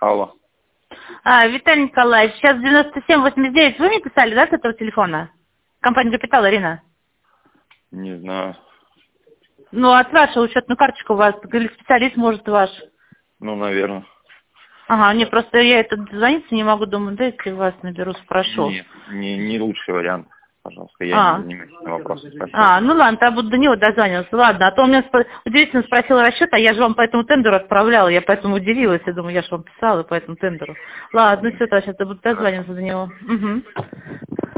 Алло. Виталий Николаевич, сейчас 9789. Вы мне писали, да, с этого телефона? Компания «Капитал», Ирина. Не знаю. Ну, от вашего учетную карточку у вас, или специалист может ваш. Ну, наверное. Ага, не, просто я тут звониться не могу, думаю, да, если вас наберу, спрошу. Нет, не лучший вариант. Пожалуйста, я не занимаюсь этим вопросом. Ну ладно, тогда буду до него дозваниваться. Ладно, а то он меня удивительно спросил расчет, а я же вам по этому тендеру отправляла, я поэтому удивилась, я думаю, я же вам писала по этому тендеру. Ладно, все, тогда сейчас я буду дозваниваться до него. Угу.